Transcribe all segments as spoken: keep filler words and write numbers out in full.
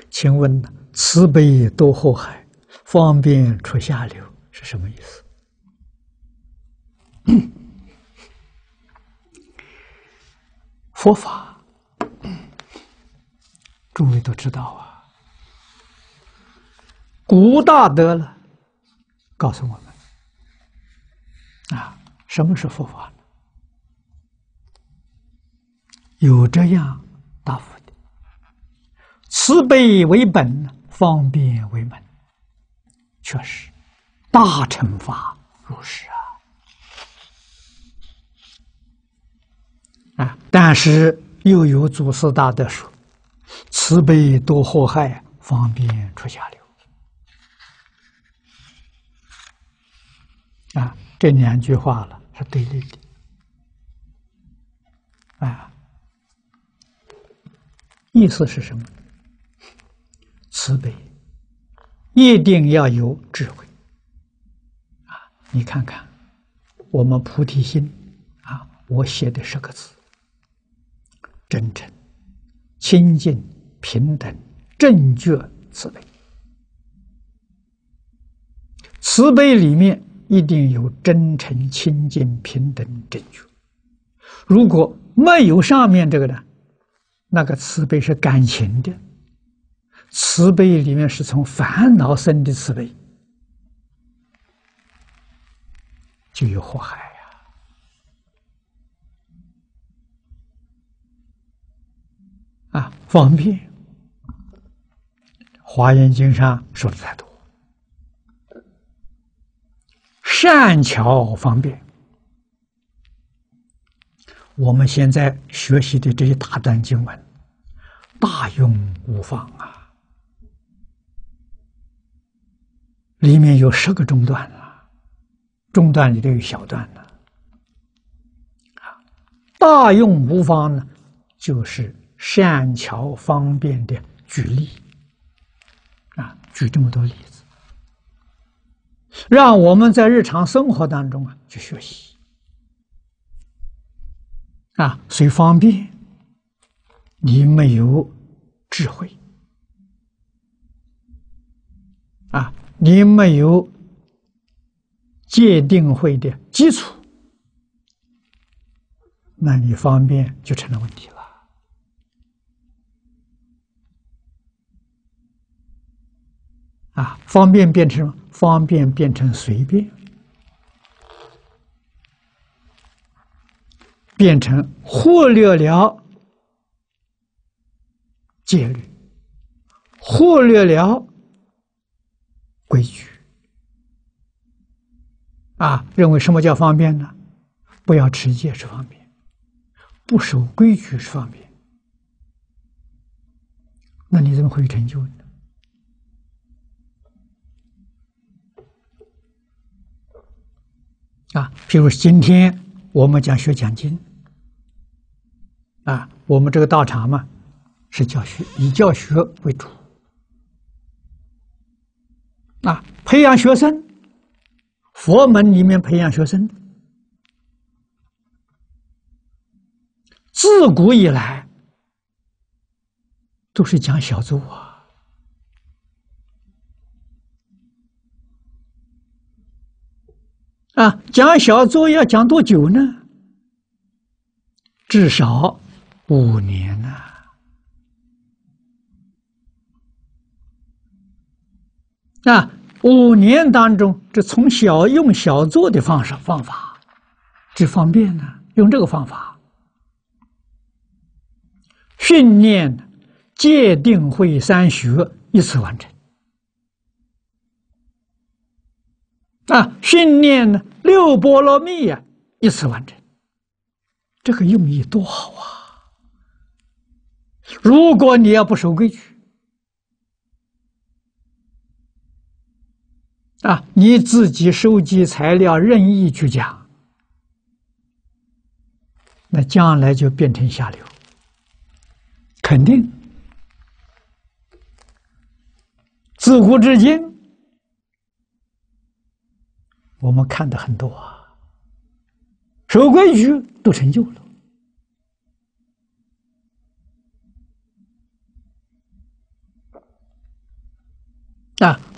请问慈悲多祸害，方便出下流是什么意思？佛法，诸位都知道啊。古大德了，告诉我们啊，什么是佛法呢？有这样答复的：慈悲为本，方便为门。确实，大乘法如是啊。啊，但是又有祖师大德说：慈悲多祸害，方便出下流。啊，这两句话了是对立的。啊，意思是什么？慈悲一定要有智慧。啊，你看看我们菩提心啊，我写的十个字：真诚、清净、平等、正觉、慈悲。慈悲里面一定有真诚、清净、平等、正觉。如果没有上面这个呢，那个慈悲是感情的，慈悲里面是从烦恼生的慈悲，就有祸害呀。啊，方便，《华严经》上说的太多。善巧方便，我们现在学习的这些大段经文，大用无方啊！里面有十个中段啊，中段里头有小段呢。啊，大用无方呢，就是善巧方便的举例啊，举这么多例子。让我们在日常生活当中啊去学习啊，虽方便，你没有智慧啊，你没有戒定慧的基础，那你方便就成了问题了。啊，方便变成方便变成随便，变成忽略了戒律，忽略了规矩。啊，认为什么叫方便呢？不要持戒是方便，不守规矩是方便。那你怎么会有成就呢？啊，譬如今天我们讲学讲经，啊，我们这个道场嘛，是教学，以教学为主，啊，培养学生，佛门里面培养学生，自古以来都是讲小咒啊。啊，讲小咒要讲多久呢？至少五年呐、啊！啊，五年当中，这从小用小咒的方式方法，这方便呢、啊，用这个方法训练戒定慧三学一次完成。啊，训练呢六波罗蜜呀、啊，一次完成，这个用意多好啊！如果你要不守规矩，啊，你自己收集材料任意去讲，那将来就变成下流，肯定。自古至今，我们看的很多啊，守规矩都成就了。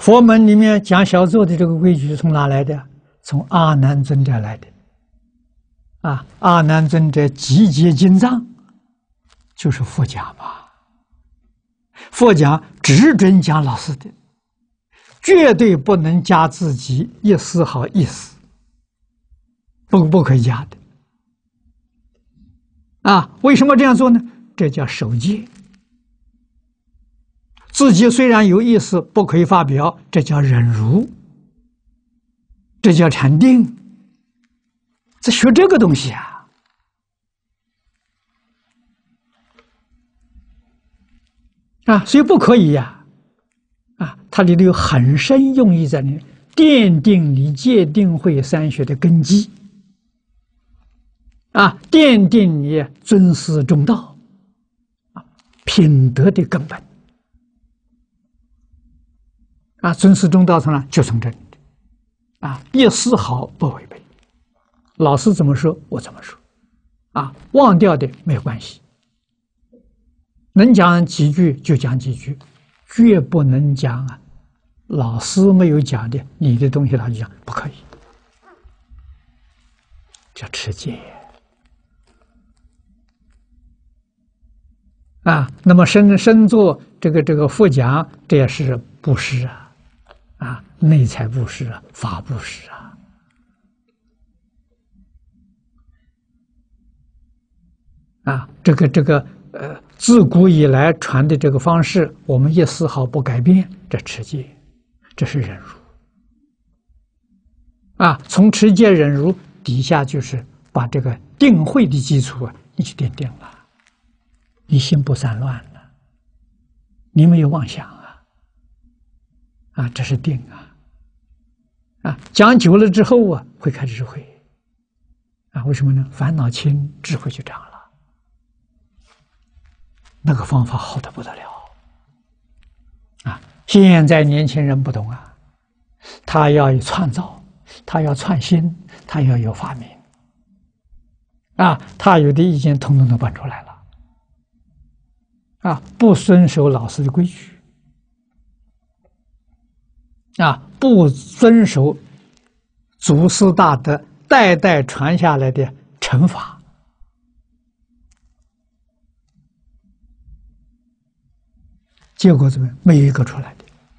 佛门里面讲小坐的这个规矩从哪来的？从阿难尊者来的。啊，阿难尊者集结经藏，就是佛讲嘛。佛讲只准讲老师的，绝对不能加自己一丝毫意思，不不可以加的。啊，为什么这样做呢？这叫守戒。自己虽然有意思，不可以发表，这叫忍辱，这叫禅定。在学这个东西啊，啊，所以不可以呀，啊，啊，它里头有很深用意在里面，奠定你戒定慧三学的根基，啊，奠定你尊师重道，啊，品德的根本。啊，尊师重道从哪？就从这里，啊，一丝毫不违背。老师怎么说，我怎么说，啊，忘掉的没有关系，能讲几句就讲几句，绝不能讲啊，老师没有讲的，你的东西老师讲不可以，叫持戒。啊，那么身身做这个这个佛讲，这也是布施啊。啊，内财布施啊，法布施啊，啊，这个这个呃，自古以来传的这个方式，我们一丝毫不改变，这持戒，这是忍辱。啊，从持戒忍辱底下，就是把这个定慧的基础啊，你去奠定了，你心不散乱了，你没有妄想啊。啊，这是定啊！啊，讲久了之后啊，会开智慧。啊，为什么呢？烦恼轻，智慧就长了。那个方法好得不得了。啊，现在年轻人不懂啊，他要有创造，他要创新，他要有发明。啊，他有的意见统统都搬出来了。啊，不遵守老师的规矩。啊，不遵守祖师大德代代传下来的惩罚，结果怎么样？没有一个出来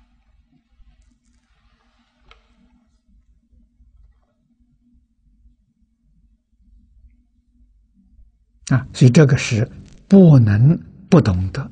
的啊！所以这个是不能不懂得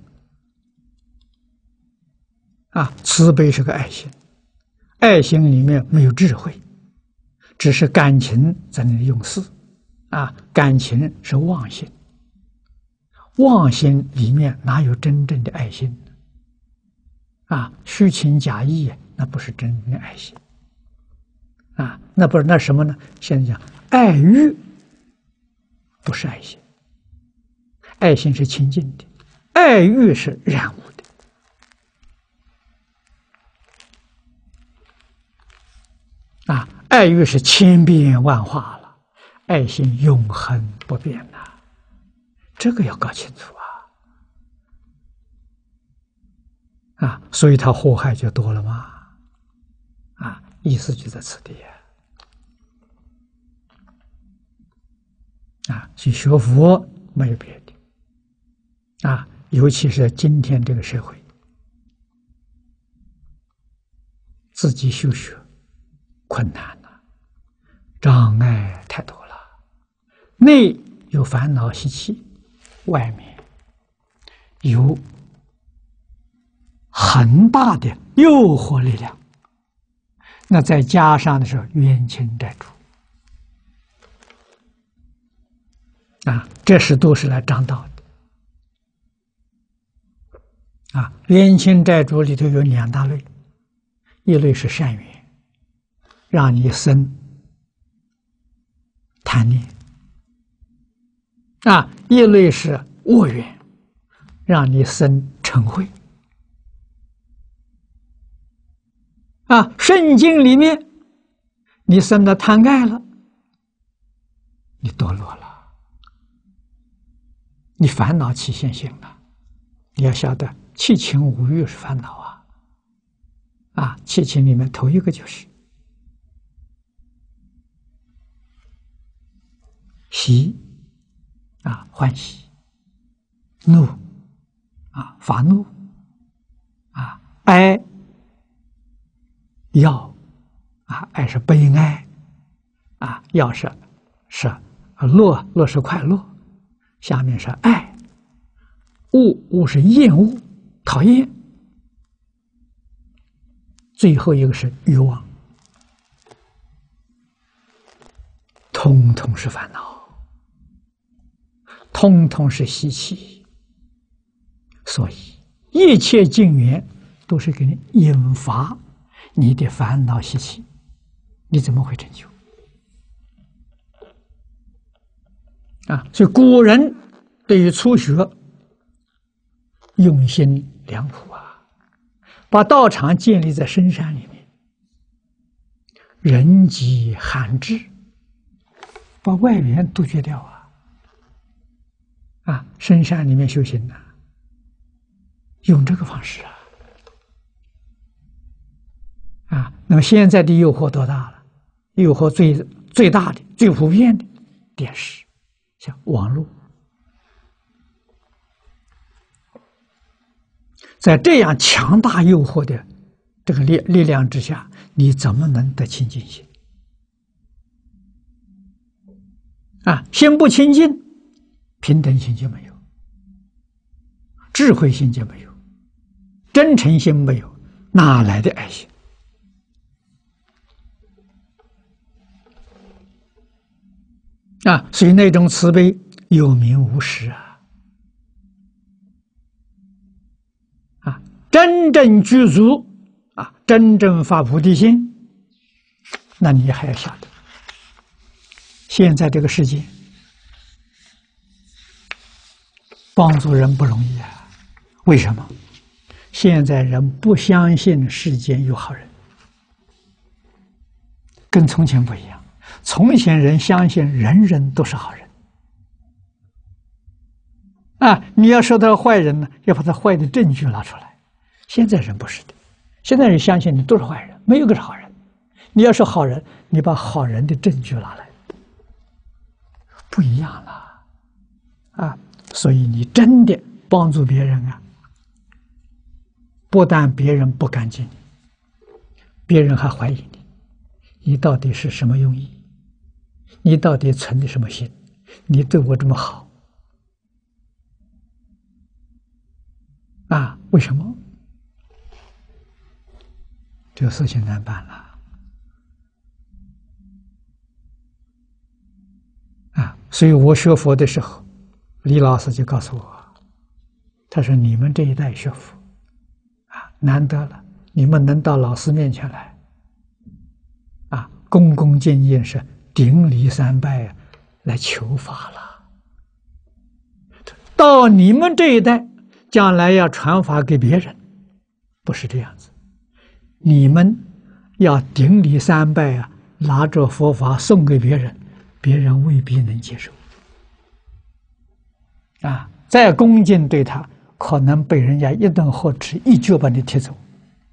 啊！慈悲是个爱心。爱心里面没有智慧，只是感情在那里用事，啊，感情是妄心，妄心里面哪有真正的爱心？啊，虚情假意，那不是真正的爱心，啊，那不是那什么呢？现在讲爱欲，不是爱心，爱心是清净的，爱欲是染污的。啊，爱欲是千变万化了，爱心永恒不变呐，这个要搞清楚啊！啊，所以他祸害就多了嘛！啊，意思就在此地啊！去学佛没有别的啊，尤其是今天这个社会，自己修学。困难了，障碍太多了，内有烦恼习气，外面有很大的诱惑力量，那再加上的是冤亲债主啊，这是都是来障道的啊。冤亲债主里头有两大类，一类是善缘，让你生贪念啊，一类是恶缘，让你生嗔恚啊。圣经里面，你生了贪爱了，你堕落了，你烦恼起现行了。你要晓得，七情五欲是烦恼啊啊，七情里面头一个就是喜啊，欢喜；怒啊，发怒；啊，哀要啊，哀是悲哀啊，要是是乐，乐是快乐，下面是爱；恶，恶是厌恶，讨厌；最后一个是欲望，通通是烦恼，通通是习气。所以一切境缘都是给你引发你的烦恼习气，你怎么会成就啊？所以古人对于初学用心良苦啊，把道场建立在深山里面，人迹罕至，把外缘杜绝掉啊！啊，深山里面修行呐、啊，用这个方式啊！啊，那么现在的诱惑多大了？诱惑最最大的、最普遍的电视，像网络。在这样强大诱惑的这个力力量之下，你怎么能得清净心？啊，心不清净，平等心就没有，智慧心就没有，真诚心没有，哪来的爱心？啊，所以那种慈悲有名无实啊！啊，真正具足啊，真正发菩提心，那你还要晓得，现在这个世界帮助人不容易啊！为什么？现在人不相信世间有好人，跟从前不一样。从前人相信人人都是好人啊，你要说他坏人呢，要把他坏的证据拿出来。现在人不是的，现在人相信你都是坏人，没有个是好人。你要是好人，你把好人的证据拿来，不一样了啊！所以你真的帮助别人啊，不但别人不感激你，别人还怀疑你，你到底是什么用意？你到底存的什么心？你对我这么好啊？为什么？这个事情难办了啊！所以我学佛的时候，李老师就告诉我，他说：“你们这一代学佛啊，难得了，你们能到老师面前来啊，恭恭敬敬是。”顶礼三拜来求法了。到你们这一代，将来要传法给别人，不是这样子。你们要顶礼三拜啊，拿着佛法送给别人，别人未必能接受。啊，再恭敬对他，可能被人家一顿呵斥，一脚把你踢走。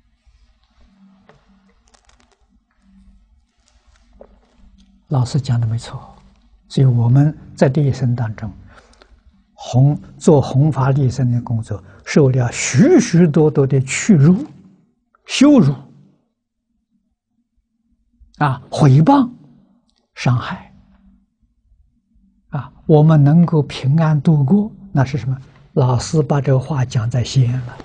老师讲的没错，所以我们在这一生当中，弘做弘法利生的工作，受了许许多多的屈辱、羞辱、啊毁谤、伤害，啊，我们能够平安度过，那是什么？老师把这个话讲在先了，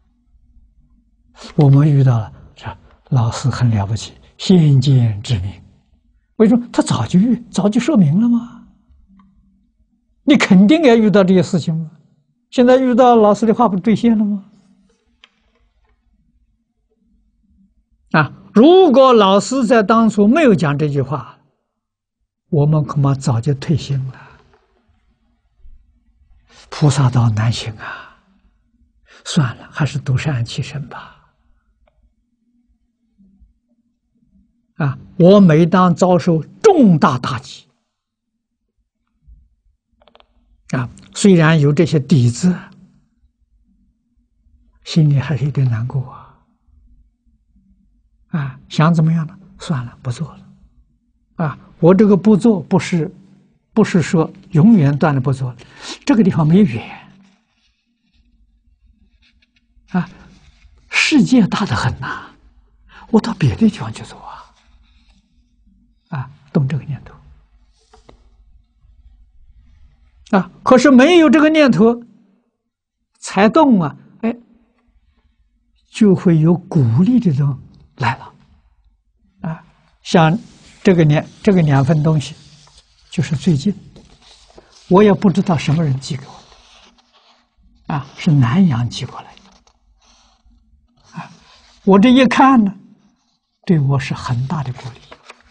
我们遇到了，是老师很了不起，先见之明。为什么？他早就预早就说明了吗？你肯定要遇到这些事情吗？现在遇到老师的话不兑现了吗？啊，如果老师在当初没有讲这句话，我们恐怕早就退心了。菩萨道难行啊，算了，还是独善其身吧。啊！我每当遭受重大打击，啊，虽然有这些底子，心里还是有点难过啊。 啊，想怎么样呢？算了，不做了。啊，我这个不做不是，不是说永远断了不做了，这个地方没有缘。啊，世界大得很呐，我到别的地方去做啊。啊，动这个念头。啊，可是没有这个念头，才动啊，哎，就会有鼓励的人来了。啊，像这个两这个两份东西，就是最近，我也不知道什么人寄给我的，啊，是南洋寄过来的，啊，我这一看呢，对我是很大的鼓励。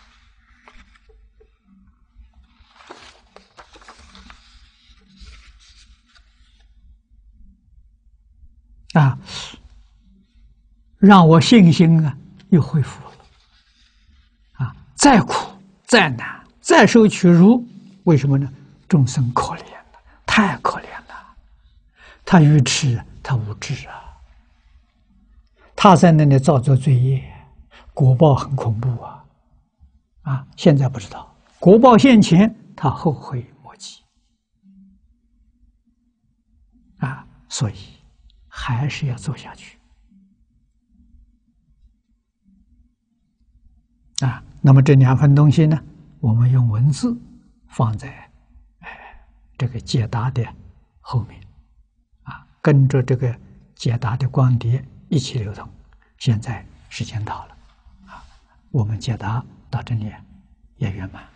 啊，让我信心啊又恢复了。啊，再苦再难再受屈辱，为什么呢？众生可怜了，太可怜了，他愚痴，他无知啊，他在那里造作罪业，果报很恐怖啊！啊，现在不知道，果报现前，他后悔莫及啊，所以。还是要做下去啊！那么这两份东西呢，我们用文字放在哎这个解答的后面啊，跟着这个解答的光碟一起流通。现在时间到了啊，我们解答到这里也圆满。